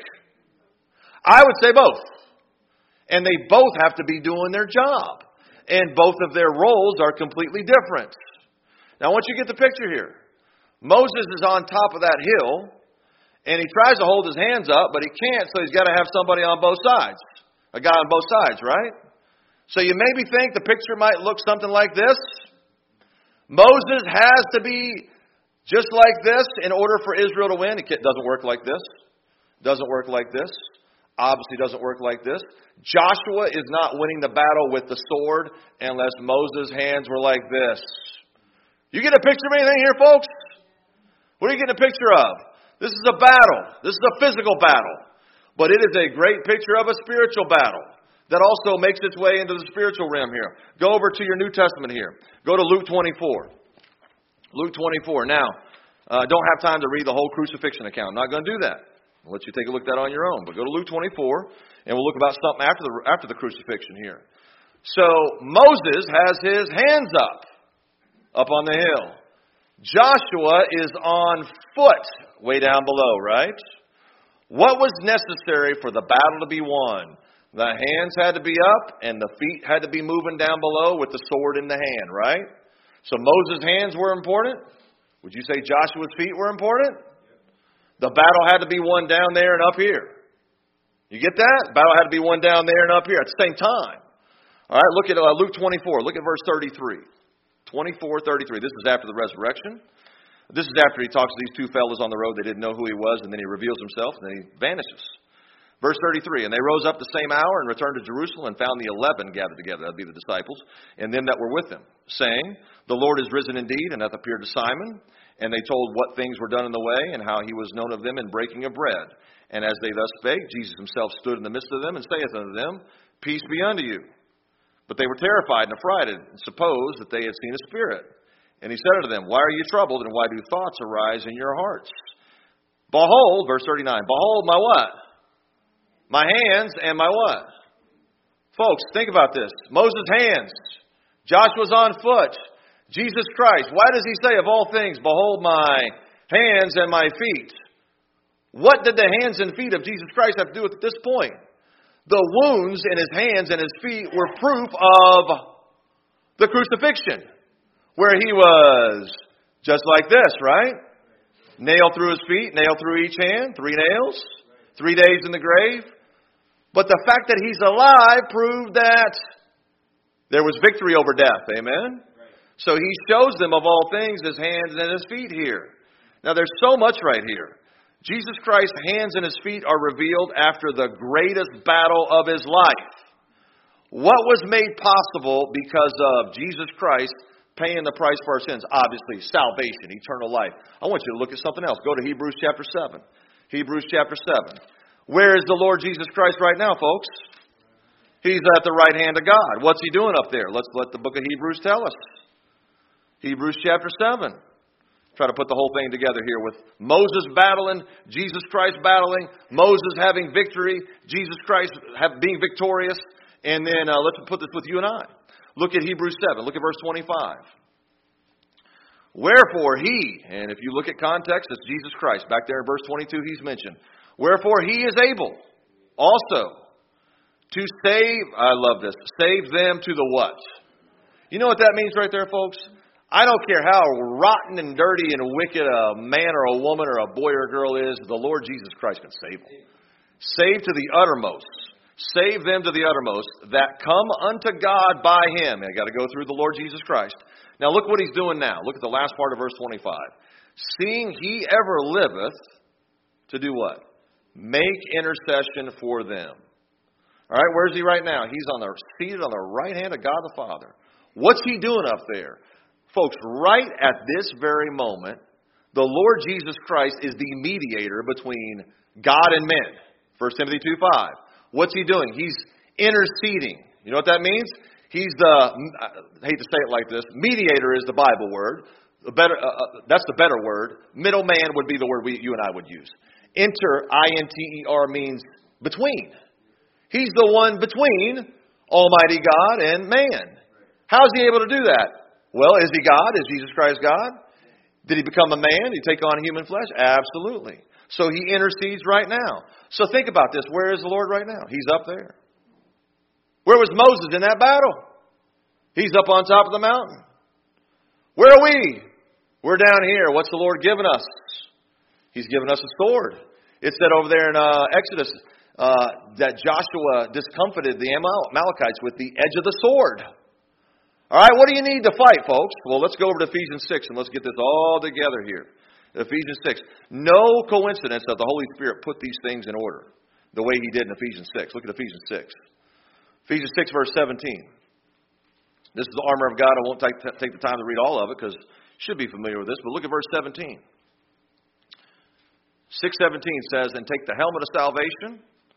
I would say both. And they both have to be doing their job. And both of their roles are completely different. Now, I want you to get the picture here. Moses is on top of that hill, and he tries to hold his hands up, but he can't, so he's got to have somebody on both sides. A guy on both sides, right? So you maybe think the picture might look something like this. Moses has to be just like this in order for Israel to win. It doesn't work like this. Doesn't work like this. Obviously doesn't work like this. Joshua is not winning the battle with the sword unless Moses' hands were like this. You get a picture of anything here, folks? What are you getting a picture of? This is a battle. This is a physical battle. But it is a great picture of a spiritual battle that also makes its way into the spiritual realm here. Go over to your New Testament here. Go to Luke 24. Luke 24. Now, don't have time to read the whole crucifixion account. I'm not going to do that. I'll let you take a look at that on your own. But go to Luke 24, and we'll look about something after the crucifixion here. So, Moses has his hands up on the hill. Joshua is on foot way down below, right? What was necessary for the battle to be won? The hands had to be up and the feet had to be moving down below with the sword in the hand, right? So Moses' hands were important. Would you say Joshua's feet were important? The battle had to be won down there and up here. You get that? The battle had to be won down there and up here at the same time. All right, look at Luke 24. Look at verse 33. 24:33. This is after the resurrection. This is after he talks to these two fellows on the road. They didn't know who he was, and then he reveals himself, and then he vanishes. Verse 33, and they rose up the same hour and returned to Jerusalem and found the 11 gathered together. That would be the disciples, and them that were with them, saying, the Lord is risen indeed, and hath appeared to Simon. And they told what things were done in the way, and how he was known of them in breaking of bread. And as they thus spake, Jesus himself stood in the midst of them, and saith unto them, Peace be unto you. But they were terrified and affrighted, and supposed that they had seen a spirit. And he said unto them, Why are you troubled, and why do thoughts arise in your hearts? Behold, verse 39, behold my what? My hands and my what? Folks, think about this. Moses' hands. Joshua's on foot. Jesus Christ. Why does he say, of all things, behold my hands and my feet? What did the hands and feet of Jesus Christ have to do with at this point? The wounds in his hands and his feet were proof of the crucifixion, where he was just like this, right? Nail through his feet, nail through each hand, 3 nails, 3 days in the grave. But the fact that he's alive proved that there was victory over death. Amen? So he shows them of all things his hands and his feet here. Now there's so much right here. Jesus Christ's hands and his feet are revealed after the greatest battle of his life. What was made possible because of Jesus Christ paying the price for our sins? Obviously, salvation, eternal life. I want you to look at something else. Go to Hebrews chapter 7. Hebrews chapter 7. Where is the Lord Jesus Christ right now, folks? He's at the right hand of God. What's he doing up there? Let's let the book of Hebrews tell us. Hebrews chapter 7. Try to put the whole thing together here with Moses battling, Jesus Christ battling, Moses having victory, Jesus Christ being victorious. And then let's put this with you and I. Look at Hebrews 7. Look at verse 25. Wherefore he, and if you look at context, it's Jesus Christ. Back there in verse 22, he's mentioned. Wherefore he is able also to save, I love this, save them to the what? You know what that means right there, folks? I don't care how rotten and dirty and wicked a man or a woman or a boy or a girl is, the Lord Jesus Christ can save them. Save to the uttermost. Save them to the uttermost that come unto God by him. I got to go through the Lord Jesus Christ. Now look what he's doing now. Look at the last part of verse 25. Seeing he ever liveth to do what? Make intercession for them. All right, where's he right now? He's seated on the right hand of God the Father. What's he doing up there? Folks, right at this very moment, the Lord Jesus Christ is the mediator between God and men. 1 Timothy 2:5. What's he doing? He's interceding. You know what that means? He's I hate to say it like this, mediator is the Bible word. That's the better word. Middleman would be the word you and I would use. Inter, I-N-T-E-R, means between. He's the one between Almighty God and man. How is he able to do that? Well, is he God? Is Jesus Christ God? Did he become a man? Did he take on human flesh? Absolutely. So he intercedes right now. So think about this. Where is the Lord right now? He's up there. Where was Moses in that battle? He's up on top of the mountain. Where are we? We're down here. What's the Lord given us? He's given us a sword. It said over there in Exodus that Joshua discomfited the Amalekites with the edge of the sword. All right, what do you need to fight, folks? Well, let's go over to Ephesians 6 and let's get this all together here. Ephesians 6. No coincidence that the Holy Spirit put these things in order the way He did in Ephesians 6. Look at Ephesians 6. Ephesians 6, verse 17. This is the armor of God. I won't take the time to read all of it because you should be familiar with this. But look at verse 17. 6:17 says, and take the helmet of salvation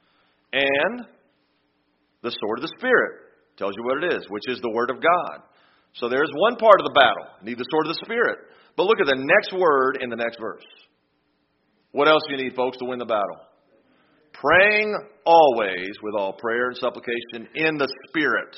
and the sword of the Spirit. Tells you what it is, which is the Word of God. So there's one part of the battle. You need the sword of the Spirit. But look at the next word in the next verse. What else do you need, folks, to win the battle? Praying always with all prayer and supplication in the Spirit.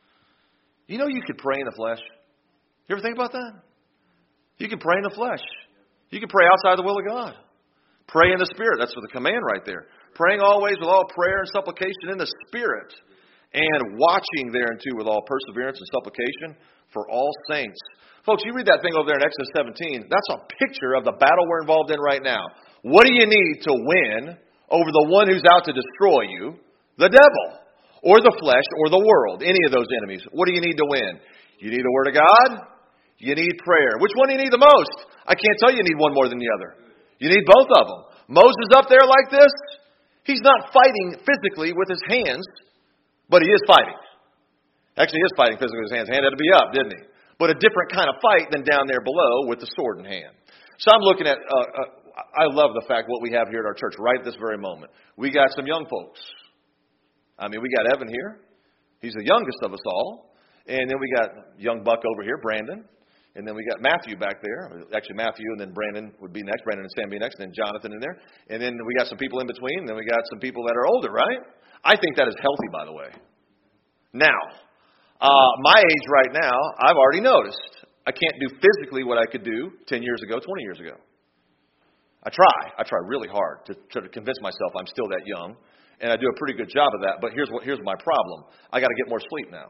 You know you could pray in the flesh. You ever think about that? You can pray in the flesh. You can pray outside the will of God. Pray in the Spirit. That's the command right there. Praying always with all prayer and supplication in the Spirit. And watching thereunto with all perseverance and supplication for all saints. Folks, you read that thing over there in Exodus 17. That's a picture of the battle we're involved in right now. What do you need to win over the one who's out to destroy you? The devil. Or the flesh, or the world, any of those enemies. What do you need to win? You need the Word of God. You need prayer. Which one do you need the most? I can't tell you need one more than the other. You need both of them. Moses up there like this, he's not fighting physically with his hands, but he is fighting. Actually, he is fighting physically with his hands. His hand had to be up, didn't he? But a different kind of fight than down there below with the sword in hand. So I'm looking at, I love the fact what we have here at our church right at this very moment. We got some young folks. I mean, we got Evan here. He's the youngest of us all. And then we got young Buck over here, Brandon. And then we got Matthew back there. Actually, Matthew and then Brandon would be next. Brandon and Sam be next. And then Jonathan in there. And then we got some people in between. And then we got some people that are older, right? I think that is healthy, by the way. Now, my age right now, I've already noticed I can't do physically what I could do 10 years ago, 20 years ago. I try really hard to try to convince myself I'm still that young. And I do a pretty good job of that. But here's my problem. I got to get more sleep now.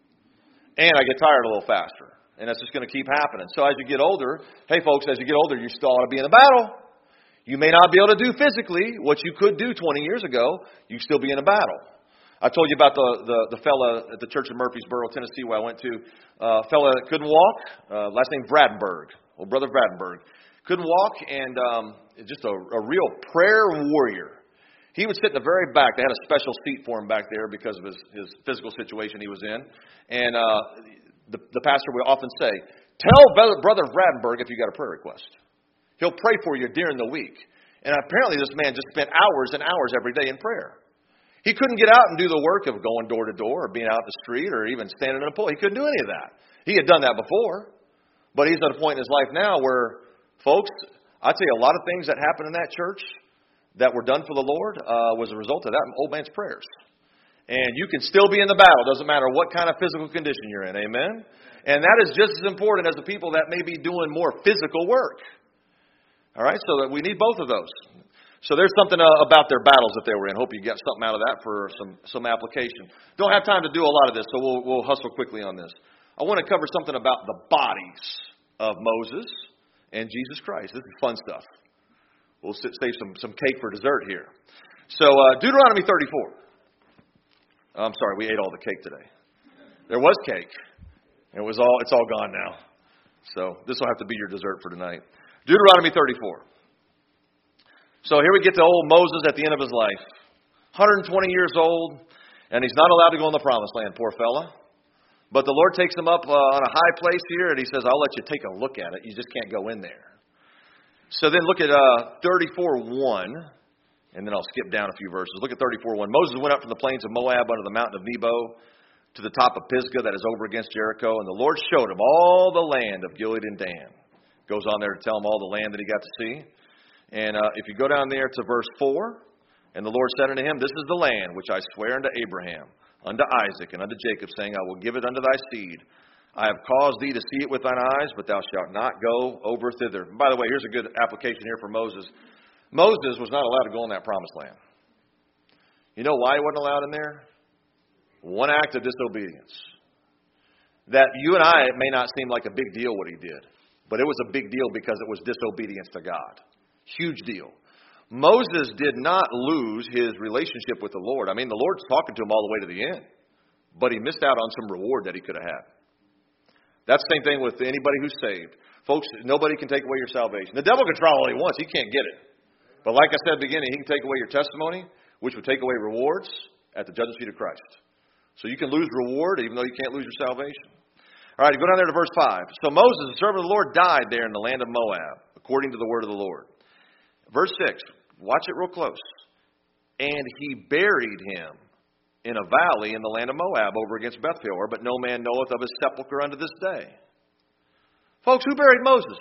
And I get tired a little faster. And that's just going to keep happening. So as you get older, hey folks, as you get older, you still ought to be in a battle. You may not be able to do physically what you could do 20 years ago. You still be in a battle. I told you about the fella at the church in Murfreesboro, Tennessee, where I went to. Fella that couldn't walk. Last name Bradenberg. Old brother Bradenberg. Couldn't walk and just a real prayer warrior. He would sit in the very back. They had a special seat for him back there because of his physical situation he was in. And the pastor would often say, tell Brother Bradenberg if you got a prayer request. He'll pray for you during the week. And apparently this man just spent hours and hours every day in prayer. He couldn't get out and do the work of going door to door or being out in the street or even standing in a pulpit. He couldn't do any of that. He had done that before. But he's at a point in his life now where, folks, I tell you, a lot of things that happened in that church that were done for the Lord was a result of that old man's prayers. And you can still be in the battle. Doesn't matter what kind of physical condition you're in. Amen? And that is just as important as the people that may be doing more physical work. All right? So that we need both of those. So there's something about their battles that they were in. Hope you get something out of that for some application. Don't have time to do a lot of this, so we'll hustle quickly on this. I want to cover something about the bodies of Moses and Jesus Christ. This is fun stuff. We'll save some cake for dessert here. So Deuteronomy 34. I'm sorry, we ate all the cake today. There was cake. It's all gone now. So this will have to be your dessert for tonight. Deuteronomy 34. So here we get to old Moses at the end of his life. 120 years old, and he's not allowed to go in the promised land, poor fella. But the Lord takes him up on a high place here, and he says, I'll let you take a look at it. You just can't go in there. So then look at 34:1, and then I'll skip down a few verses. Look at 34:1. Moses went up from the plains of Moab under the mountain of Nebo to the top of Pisgah that is over against Jericho, and the Lord showed him all the land of Gilead and Dan. Goes on there to tell him all the land that he got to see. And if you go down there to verse 4, and the Lord said unto him, This is the land which I swear unto Abraham, unto Isaac, and unto Jacob, saying, I will give it unto thy seed. I have caused thee to see it with thine eyes, but thou shalt not go over thither. And by the way, here's a good application here for Moses. Moses was not allowed to go in that promised land. You know why he wasn't allowed in there? One act of disobedience. That you and I, it may not seem like a big deal what he did. But it was a big deal because it was disobedience to God. Huge deal. Moses did not lose his relationship with the Lord. I mean, the Lord's talking to him all the way to the end. But he missed out on some reward that he could have had. That's the same thing with anybody who's saved. Folks, nobody can take away your salvation. The devil can try all he wants. He can't get it. But like I said at the beginning, he can take away your testimony, which would take away rewards at the judgment seat of Christ. So you can lose reward even though you can't lose your salvation. All right, go down there to verse 5. So Moses, the servant of the Lord, died there in the land of Moab, according to the word of the Lord. Verse 6, watch it real close. And he buried him in a valley in the land of Moab over against Beth-peor, but no man knoweth of his sepulchre unto this day. Folks, who buried Moses?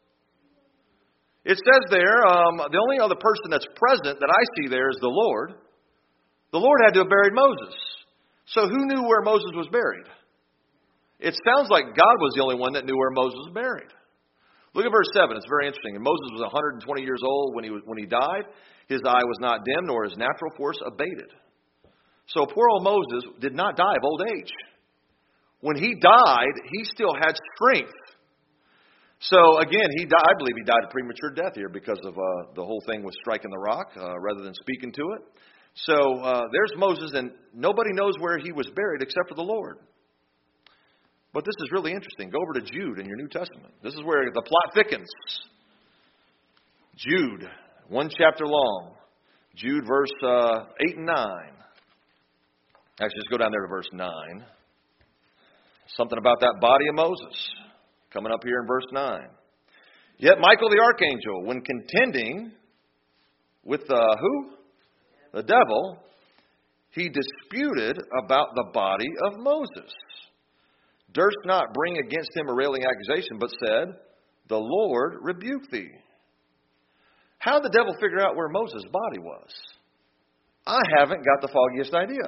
It says there, the only other person that's present that I see there is the Lord. The Lord had to have buried Moses. So who knew where Moses was buried? It sounds like God was the only one that knew where Moses was buried. Look at verse 7. It's very interesting. And Moses was 120 years old when he died. His eye was not dim, nor his natural force abated. So poor old Moses did not die of old age. When he died, he still had strength. So again, I believe he died a premature death here because of the whole thing with striking the rock rather than speaking to it. So there's Moses, and nobody knows where he was buried except for the Lord. But this is really interesting. Go over to Jude in your New Testament. This is where the plot thickens. Jude, 1 chapter long. Jude, verse 8 and 9. Actually, just go down there to verse 9. Something about that body of Moses. Coming up here in verse 9. Yet Michael the archangel, when contending with who? The devil, he disputed about the body of Moses. Durst not bring against him a railing accusation, but said, the Lord rebuke thee. How did the devil figure out where Moses' body was? I haven't got the foggiest idea.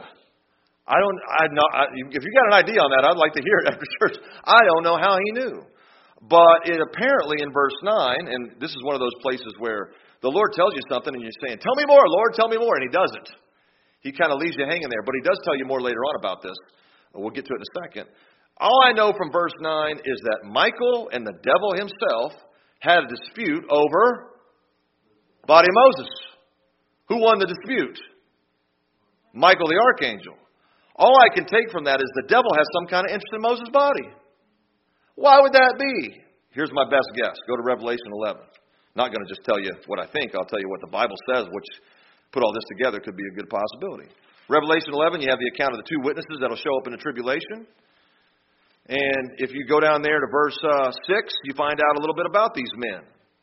If you got an idea on that, I'd like to hear it after church. I don't know how he knew. But it apparently in verse 9, and this is one of those places where the Lord tells you something and you're saying, tell me more, Lord, tell me more. And he doesn't. He kind of leaves you hanging there. But he does tell you more later on about this. We'll get to it in a second. All I know from verse 9 is that Michael and the devil himself had a dispute over body of Moses. Who won the dispute? Michael the archangel. All I can take from that is the devil has some kind of interest in Moses' body. Why would that be? Here's my best guess. Go to Revelation 11. Not going to just tell you what I think. I'll tell you what the Bible says, which put all this together could be a good possibility. Revelation 11, you have the account of the two witnesses that will show up in the tribulation. And if you go down there to verse 6, you find out a little bit about these men.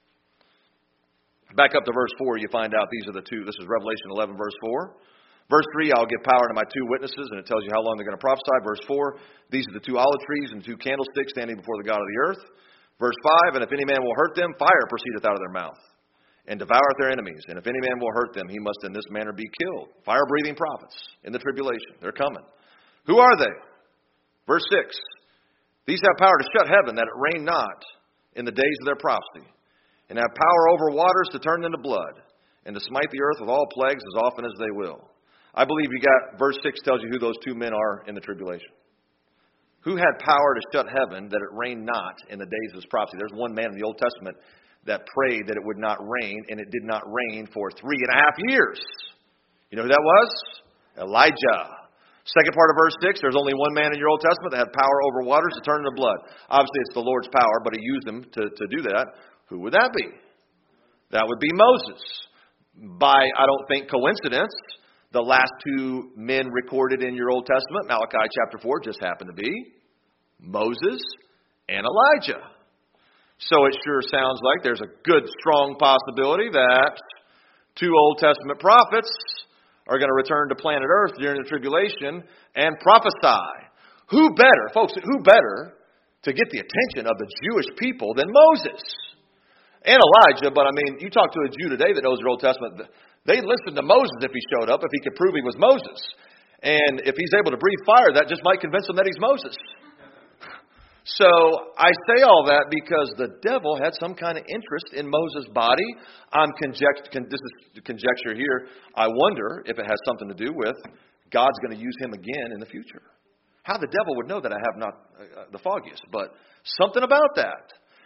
Back up to verse 4, you find out these are the two. This is Revelation 11, verse 4. Verse 3, I'll give power to my two witnesses, and it tells you how long they're going to prophesy. Verse 4, these are the two olive trees and two candlesticks standing before the God of the earth. Verse 5, and if any man will hurt them, fire proceedeth out of their mouth, and devoureth their enemies. And if any man will hurt them, he must in this manner be killed. Fire-breathing prophets in the tribulation. They're coming. Who are they? Verse 6, these have power to shut heaven, that it rain not in the days of their prophecy, and have power over waters to turn them to blood, and to smite the earth with all plagues as often as they will. I believe you got, verse 6 tells you who those two men are in the tribulation. Who had power to shut heaven that it rain not in the days of his prophecy? There's one man in the Old Testament that prayed that it would not rain, and it did not rain for 3.5 years. You know who that was? Elijah. Second part of verse 6, there's only one man in your Old Testament that had power over waters to turn into blood. Obviously, it's the Lord's power, but he used him to do that. Who would that be? That would be Moses. By, I don't think, coincidence, the last two men recorded in your Old Testament, Malachi chapter 4, just happened to be Moses and Elijah. So it sure sounds like there's a good, strong possibility that two Old Testament prophets are going to return to planet Earth during the tribulation and prophesy. Who better, folks, who better to get the attention of the Jewish people than Moses and Elijah? But I mean, you talk to a Jew today that knows their Old Testament, they'd listen to Moses if he showed up, if he could prove he was Moses. And if he's able to breathe fire, that just might convince them that he's Moses. So I say all that because the devil had some kind of interest in Moses' body. This is conjecture here. I wonder if it has something to do with God's going to use him again in the future. How the devil would know that I have not the foggiest, but something about that.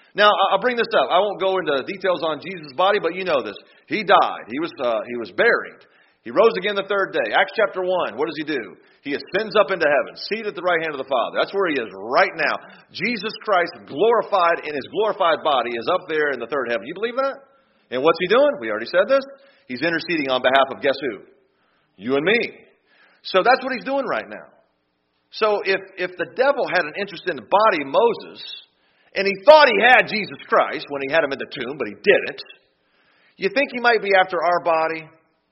Now, I'll bring this up. I won't go into details on Jesus' body, but you know this. He died. He was buried. He rose again the third day. Acts chapter 1, what does he do? He ascends up into heaven, seated at the right hand of the Father. That's where he is right now. Jesus Christ, glorified in his glorified body, is up there in the third heaven. You believe that? And what's he doing? We already said this. He's interceding on behalf of guess who? You and me. So that's what he's doing right now. So if the devil had an interest in the body of Moses, and he thought he had Jesus Christ when he had him in the tomb, but he didn't, you think he might be after our body?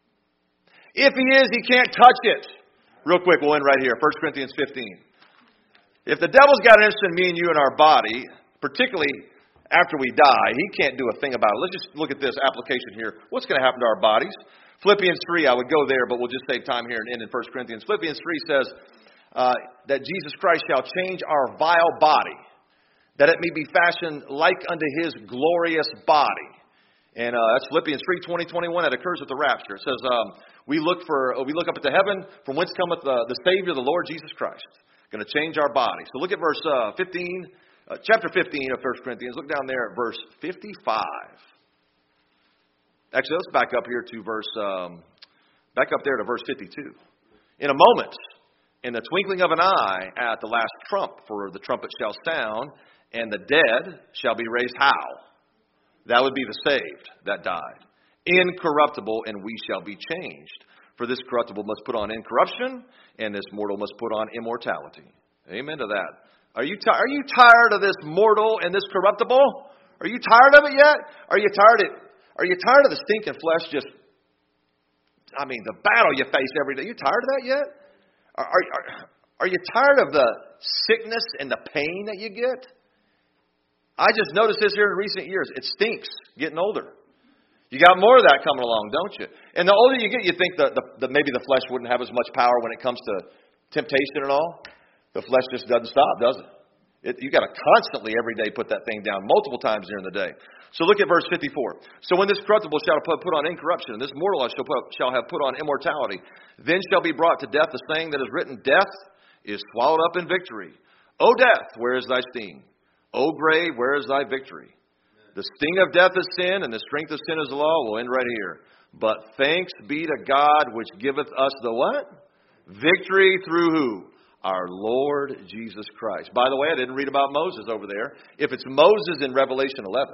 If he is, he can't touch it. Real quick, we'll end right here. 1 Corinthians 15. If the devil's got an interest in me and you and our body, particularly after we die, he can't do a thing about it. Let's just look at this application here. What's going to happen to our bodies? Philippians 3, I would go there, but we'll just save time here and end in 1 Corinthians. Philippians 3 says that Jesus Christ shall change our vile body, that it may be fashioned like unto his glorious body. And that's Philippians 3, 20, 21. That occurs with the rapture. It says, we look up into heaven, from whence cometh the Savior, the Lord Jesus Christ. Going to change our body. So look at verse 15, chapter 15 of 1 Corinthians. Look down there at verse 55. Actually, let's back up here to back up there to verse 52. In a moment, in the twinkling of an eye, at the last trump, for the trumpet shall sound, and the dead shall be raised how? That would be the saved that died. Incorruptible, and we shall be changed. For this corruptible must put on incorruption, and this mortal must put on immortality. Amen to that. Are you tired of this mortal and this corruptible? Are you tired of it yet? Are you tired of the stinking flesh the battle you face every day? Are you tired of that yet? Are you tired of the sickness and the pain that you get? I just noticed this here in recent years. It stinks getting older. You got more of that coming along, don't you? And the older you get, you think that maybe the flesh wouldn't have as much power when it comes to temptation and all. The flesh just doesn't stop, does it? You got to constantly, every day, put that thing down multiple times during the day. So look at verse 54. So when this corruptible shall put on incorruption, and this mortal shall have put on immortality, then shall be brought to death the saying that is written, death is swallowed up in victory. O death, where is thy sting? O grave, where is thy victory? The sting of death is sin, and the strength of sin is the law. We'll end right here. But thanks be to God, which giveth us the what? Victory through who? Our Lord Jesus Christ. By the way, I didn't read about Moses over there. If it's Moses in Revelation 11,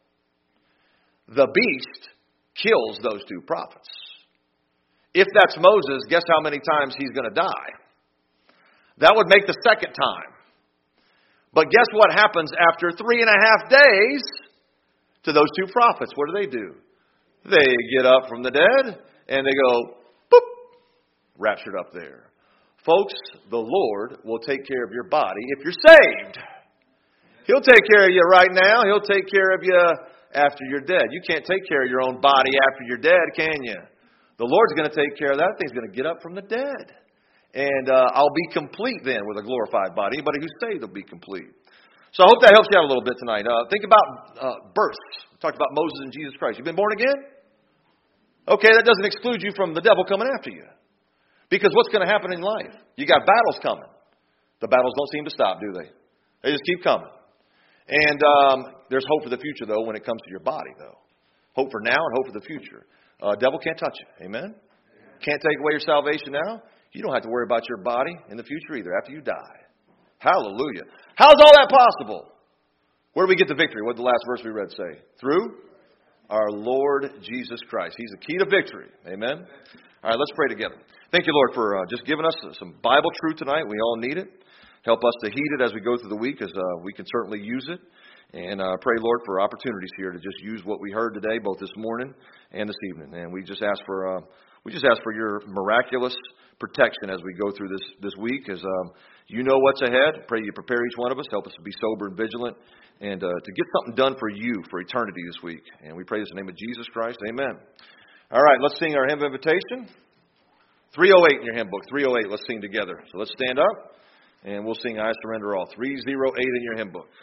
the beast kills those two prophets. If that's Moses, guess how many times he's going to die? That would make the second time. But guess what happens after 3.5 days to those two prophets? What do? They get up from the dead and they go, boop, raptured up there. Folks, the Lord will take care of your body if you're saved. He'll take care of you right now. He'll take care of you after you're dead. You can't take care of your own body after you're dead, can you? The Lord's going to take care of that. Thing's going to get up from the dead. And I'll be complete then with a glorified body. Anybody who's saved will be complete. So I hope that helps you out a little bit tonight. Think about birth. We talked about Moses and Jesus Christ. You've been born again? Okay, that doesn't exclude you from the devil coming after you. Because what's going to happen in life? You got battles coming. The battles don't seem to stop, do they? They just keep coming. And there's hope for the future, though, when it comes to your body, though. Hope for now and hope for the future. Devil can't touch you. Amen? Can't take away your salvation now. You don't have to worry about your body in the future either after you die. Hallelujah. How's all that possible? Where do we get the victory? What did the last verse we read say? Through our Lord Jesus Christ. He's the key to victory. Amen? All right, let's pray together. Thank you, Lord, for just giving us some Bible truth tonight. We all need it. Help us to heed it as we go through the week, as we can certainly use it. And pray, Lord, for opportunities here to just use what we heard today, both this morning and this evening. And we just ask for your miraculous protection as we go through this week. As you know what's ahead, pray you prepare each one of us. Help us to be sober and vigilant, and to get something done for you for eternity this week. And we pray this in the name of Jesus Christ. Amen. All right, let's sing our hymn of invitation. 308 in your hymn book. 308. Let's sing together. So let's stand up, and we'll sing I Surrender All. 308 in your hymn book.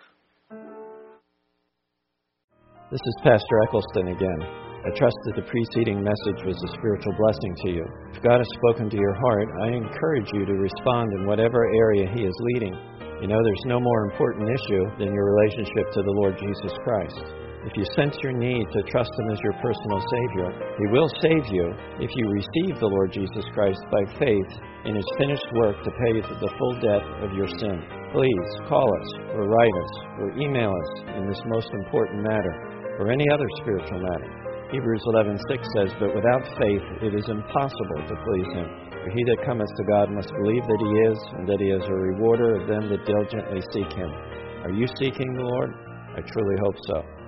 This is Pastor Eccleston again. I trust that the preceding message was a spiritual blessing to you. If God has spoken to your heart, I encourage you to respond in whatever area He is leading. You know, there's no more important issue than your relationship to the Lord Jesus Christ. If you sense your need to trust Him as your personal Savior, He will save you if you receive the Lord Jesus Christ by faith in His finished work to pay the full debt of your sin. Please call us or write us or email us in this most important matter or any other spiritual matter. Hebrews 11:6 says, "But without faith it is impossible to please Him. For he that cometh to God must believe that He is, and that He is a rewarder of them that diligently seek Him." Are you seeking the Lord? I truly hope so.